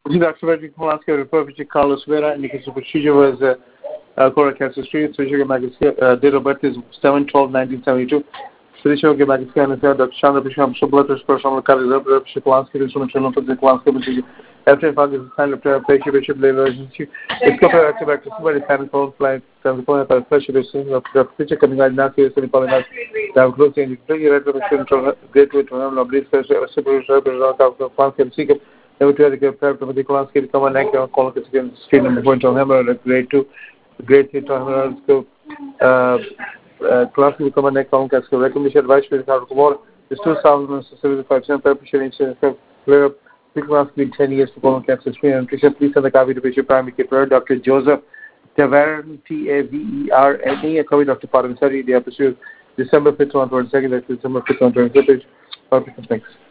Dr. Frederick Polanski, Republic Carlos Vera, indicates the procedure was colorectal cancer screening. Physician date of birth is 7/12/1972. Physician scan is Dr. Chandra Pisham, blood pressure, Dr. Polanski, instrumental for the Polanski procedure. After the is a sign of patient labor agency. It's got to activate the super dependent phone flight, the phone by pressure basis of the picture coming out now, so you call it out. The close change, the red great way to have a brief pressure, a super of the Polanski and Seeker. Never to get prepared for the Polanski to come and act on call again, street number point on hammer, grade 2, grade 3 to hammer, so Polanski to come and act on casco. Recommendation advice for the car of war is 2,075% preparation clear up. Polanski in 10 years for colon cancer screening and nutrition. Please send the copy to patient primary care, Dr. Joseph Taverne, Taverne, a copy Dr. Paramisari, the episode December 5th, 2022, December 5th, 2022. Thanks.